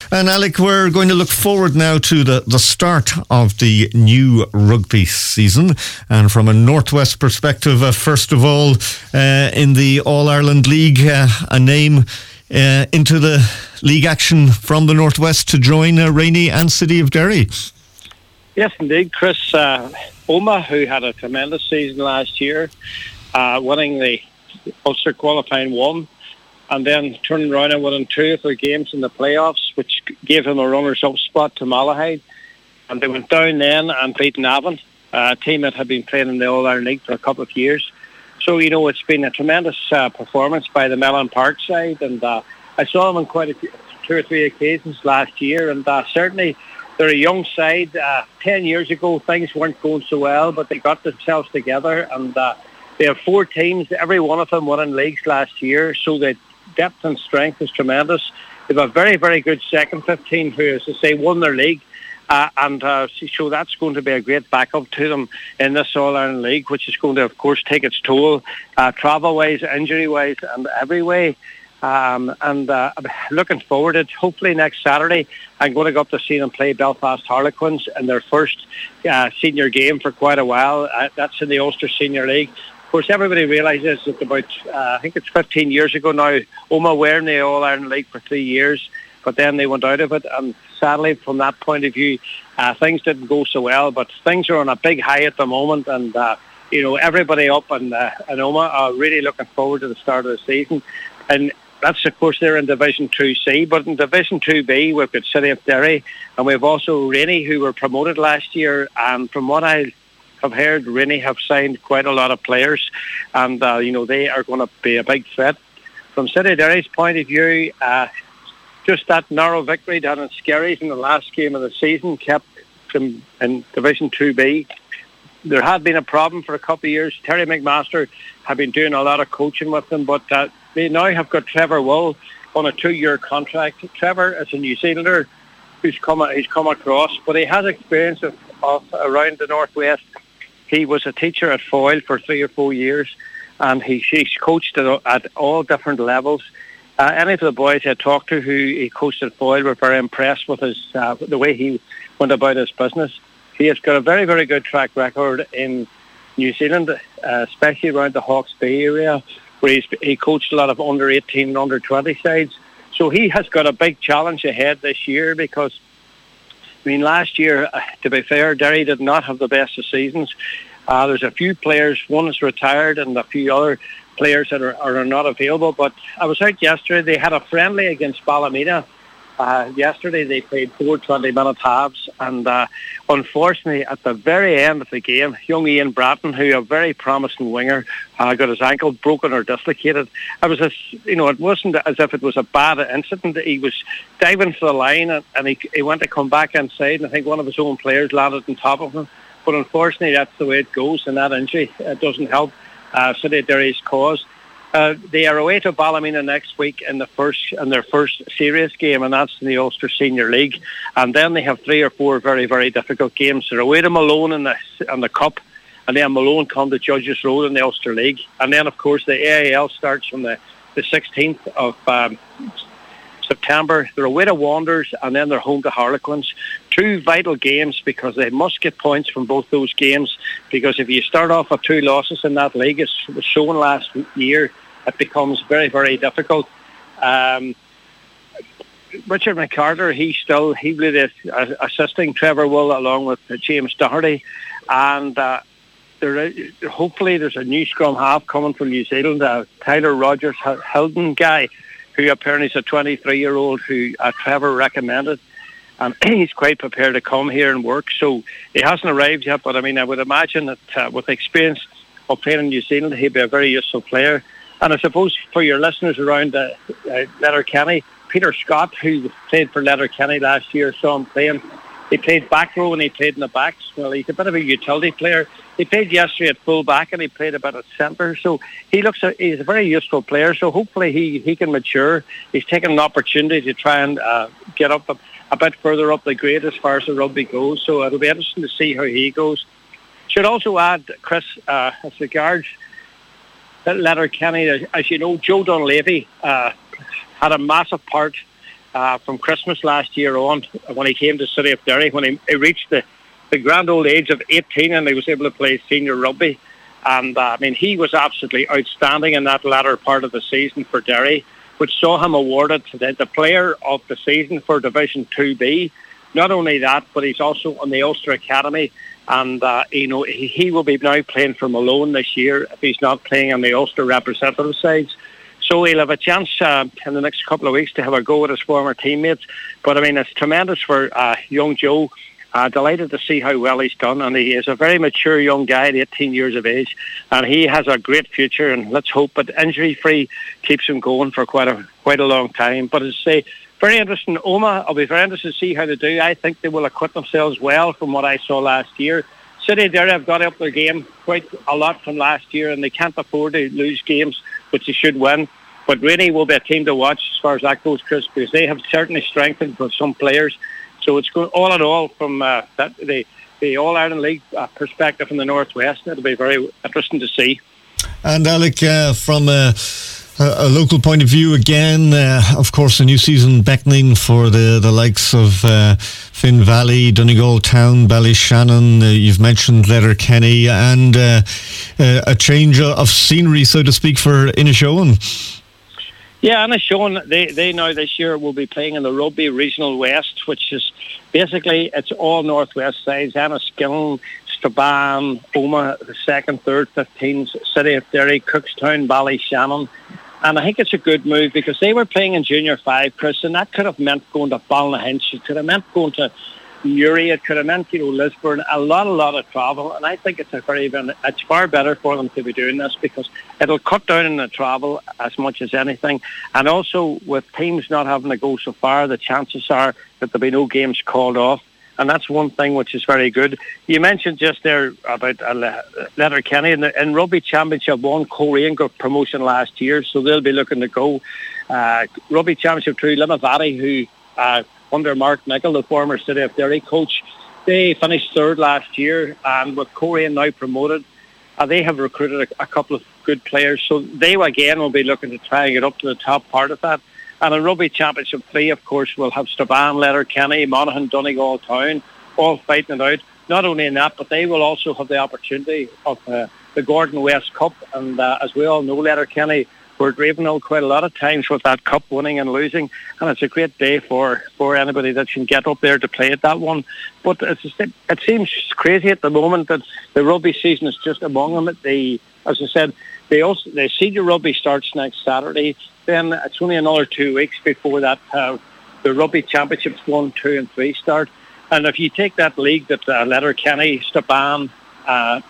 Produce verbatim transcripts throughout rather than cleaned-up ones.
And Alec, we're going to look forward now to the, the start of the new rugby season. And from a Northwest perspective, uh, first of all, uh, in the All-Ireland League, uh, a name uh, into the league action from the Northwest to join uh, Rainey and City of Derry. Yes, indeed, Chris. Uh, Omagh, who had a tremendous season last year, uh, winning the Ulster qualifying one, and then turning around and winning two of their games in the playoffs, which gave them a runners-up spot to Malahide. And they went down then and beat Navan, a team that had been playing in the All-Ireland League for a couple of years. So, you know, it's been a tremendous uh, performance by the Mellon Park side, and uh, I saw them on quite a few, two or three occasions last year, and uh, certainly they're a young side. Uh, ten years ago, things weren't going so well, but they got themselves together, and uh, they have four teams, every one of them winning leagues last year, so that depth and strength is tremendous. They have a very, very good second fifteen who, as I say, won their league. Uh, and uh, so that's going to be a great backup to them in this All-Ireland League, which is going to, of course, take its toll, uh, travel-wise, injury-wise, and every way. Um, and uh, I'm looking forward to it. Hopefully next Saturday, I'm going to go up to see them play Belfast Harlequins in their first uh, senior game for quite a while. Uh, that's in the Ulster Senior League. Of course, everybody realises that about, uh, I think it's fifteen years ago now, Omagh were in the All-Ireland League for three years, but then they went out of it. And sadly, from that point of view, uh, things didn't go so well. But things are on a big high at the moment, and, uh, you know, everybody up in, uh, in Omagh are really looking forward to the start of the season. And that's, of course, they're in Division two C. But in Division two B, we've got City of Derry, and we've also Rainey, who were promoted last year. And from what I have heard, Rainey have signed quite a lot of players, and uh, you know, they are going to be a big threat. From City of Derry's point of view, uh, just that narrow victory down in Skerries in the last game of the season kept them in Division two B. There had been a problem for a couple of years. Terry McMaster had been doing a lot of coaching with them, but uh, they now have got Trevor Wool on a two-year contract. Trevor is a New Zealander who's come, he's come across, but he has experience of, of around the Northwest. He was a teacher at Foyle for three or four years, and he, he's coached at, at all different levels. Uh, any of the boys I talked to who he coached at Foyle were very impressed with his uh, the way he went about his business. He has got a very, very good track record in New Zealand, uh, especially around the Hawke's Bay area, where he's, he coached a lot of under eighteen and under twenty sides. So he has got a big challenge ahead this year because, I mean, last year, uh, to be fair, Derry did not have the best of seasons. Uh, there's a few players, one is retired and a few other players that are, are not available. But I was out yesterday, they had a friendly against Ballymena. Uh, yesterday they played four twenty-minute halves, and uh, unfortunately at the very end of the game, young Ian Bratton, who a very promising winger, uh, got his ankle broken or dislocated. I was, a, you know, it wasn't as if it was a bad incident. He was diving for the line, and, and he, he went to come back inside, and I think one of his own players landed on top of him. But unfortunately, that's the way it goes, and that injury it doesn't help uh, City of Derry's cause. Uh, they are away to Ballymena next week in the first in their first serious game, and that's in the Ulster Senior League. And then they have three or four very, very difficult games. They're away to Malone in the in the Cup, and then Malone come to Judges Road in the Ulster League. And then, of course, the A I L starts from the, the sixteenth of um, September. They're away to Wanderers, and then they're home to Harlequins. Two vital games because they must get points from both those games, because if you start off with two losses in that league, as was shown last year, it becomes very, very difficult. Um, Richard McCarter, he still, he will be uh, assisting Trevor Wool along with uh, James Doherty, and uh, there, hopefully there's a new scrum half coming from New Zealand, uh, Tyler Rogers Hilden guy, who apparently is a twenty-three-year-old who uh, Trevor recommended. And he's quite prepared to come here and work. So he hasn't arrived yet, but I mean, I would imagine that uh, with the experience of playing in New Zealand, he'd be a very useful player. And I suppose for your listeners around uh, uh, Letterkenny, Peter Scott, who played for Letterkenny last year, saw him playing. He played back row and he played in the backs. Well, he's a bit of a utility player. He played yesterday at full back and he played a bit at centre. So he looks, a, he's a very useful player. So hopefully he, he can mature. He's taken an opportunity to try and uh, get up a, a bit further up the grade as far as the rugby goes. So it'll be interesting to see how he goes. Should also add, Chris, uh, as regards Letterkenny, as you know, Joe Dunleavy uh, had a massive part uh, from Christmas last year on, when he came to City of Derry, when he, he reached the, the grand old age of eighteen and he was able to play senior rugby. And uh, I mean, he was absolutely outstanding in that latter part of the season for Derry, which saw him awarded the, the player of the season for Division two B. Not only that, but he's also on the Ulster Academy. And, uh, you know, he, he will be now playing for Malone this year if he's not playing on the Ulster representative sides. So he'll have a chance uh, in the next couple of weeks to have a go at his former teammates. But, I mean, it's tremendous for uh, young Joe. Uh, delighted to see how well he's done. And he is a very mature young guy at eighteen years of age. And he has a great future. And let's hope that injury-free keeps him going for quite a quite a long time. But as I say, very interesting. Omagh, I'll be very interested to see how they do. I think they will acquit themselves well from what I saw last year. City of Derry have got up their game quite a lot from last year, and they can't afford to lose games, which they should win. But really will be a team to watch as far as that goes, Chris, because they have certainly strengthened with some players. So it's going all in all from uh, that the, the All-Ireland League uh, perspective in the Northwest. It'll be very interesting to see. And Alec, uh, from a, a local point of view again, uh, of course, a new season beckoning for the, the likes of uh, Finn Valley, Donegal Town, Ballyshannon, uh, you've mentioned Letterkenny, and uh, uh, a change of scenery, so to speak, for Inishowen. Yeah, Inishowen, they, they now this year will be playing in the Rugby Regional West, which is basically, it's all Northwest sides. Enniskillen, Strabane, Omagh, the second, third, fifteens, City of Derry, Cookstown, Ballyshannon. And I think it's a good move because they were playing in Junior five, Chris, and that could have meant going to Ballynahinch. It could have meant going to Newry. It could have meant, you know, Lisburn. A lot, a lot of travel. And I think it's a very, it's far better for them to be doing this because it'll cut down on the travel as much as anything. And also, with teams not having to go so far, the chances are that there'll be no games called off. And that's one thing which is very good. You mentioned just there about uh, Letterkenny. In, the, in Rugby Championship one, Coleraine got promotion last year, so they'll be looking to go. Uh, Rugby Championship two, Limavady, who uh, under Mark Nicholl, the former City of Derry coach, they finished third last year, and with Coleraine now promoted, uh, they have recruited a, a couple of good players. So they, again, will be looking to try and get up to the top part of that. And in Rugby Championship three, of course, we'll have Strabane, Letterkenny, Monaghan, Donegal Town, all fighting it out. Not only in that, but they will also have the opportunity of uh, the Gordon West Cup. And uh, as we all know, Letterkenny were driven quite a lot of times with that cup winning and losing. And it's a great day for, for anybody that can get up there to play at that one. But it's just, it, it seems crazy at the moment that the rugby season is just among them. The, as I said, they also, the senior rugby starts next Saturday. Then it's only another two weeks before that uh, the Rugby Championships one, two and three start. And if you take that league that uh, Letterkenny, Strabane uh,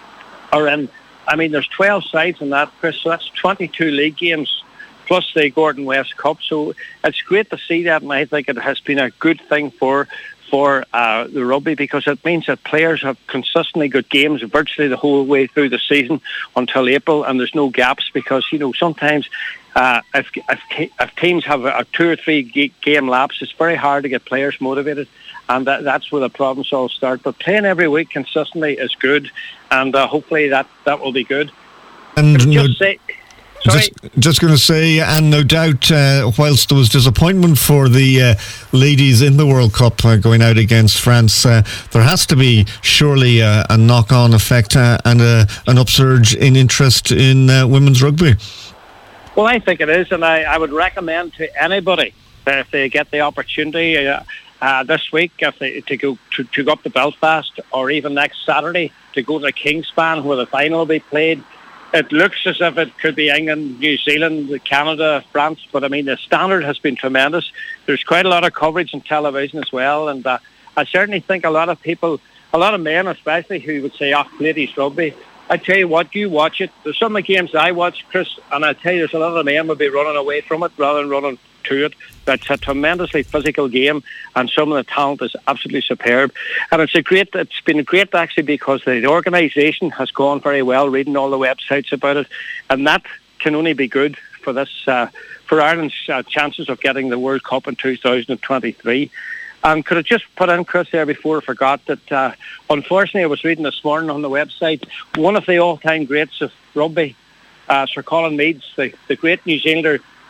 are in, I mean, there's twelve sides in that, Chris, so that's twenty-two league games plus the Gordon West Cup. So it's great to see that, and I think it has been a good thing for for uh, the rugby because it means that players have consistently got games virtually the whole way through the season until April, and there's no gaps because, you know, sometimes uh, if, if, if teams have a, a two or three g- game lapse, it's very hard to get players motivated, and that, that's where the problems all start. But playing every week consistently is good, and uh, hopefully that, that will be good. And just no, say... Sorry. Just, just going to say, and no doubt, uh, whilst there was disappointment for the uh, ladies in the World Cup uh, going out against France, uh, there has to be surely a, a knock-on effect uh, and a, an upsurge in interest in uh, women's rugby. Well, I think it is, and I, I would recommend to anybody that if they get the opportunity uh, uh, this week if they, to go to, to go up to Belfast, or even next Saturday to go to Kingspan where the final will be played. It looks as if it could be England, New Zealand, Canada, France, but I mean the standard has been tremendous. There's quite a lot of coverage on television as well, and uh, I certainly think a lot of people, a lot of men especially, who would say, oh, ladies rugby, I tell you what, you watch it. There's some of the games I watch, Chris, and I tell you there's a lot of men will be running away from it rather than running to it. That's a tremendously physical game, and some of the talent is absolutely superb. And it's a great. It's been great actually because the organisation has gone very well. Reading all the websites about it, and that can only be good for this uh, for Ireland's uh, chances of getting the World Cup in two thousand twenty-three. And could I just put in, Chris, there before I forgot that uh, unfortunately I was reading this morning on the website one of the all-time greats of rugby, uh, Sir Colin Meads, the, the great New Zealander,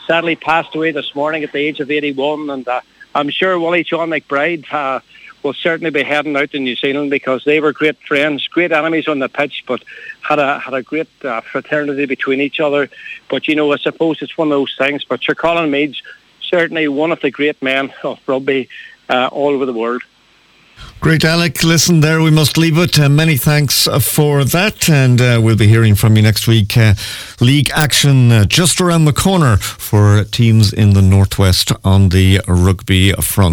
sadly passed away this morning at the age of eighty-one, and uh, I'm sure Willie John McBride uh, will certainly be heading out to New Zealand, because they were great friends, great enemies on the pitch, but had a had a great uh, fraternity between each other. But, you know, I suppose it's one of those things. But Sir Colin Meads, certainly one of the great men of rugby uh, all over the world. Great, Alec. Listen, there we must leave it. Uh, many thanks uh, for that, and uh, we'll be hearing from you next week. Uh, league action uh, just around the corner for teams in the Northwest on the rugby front.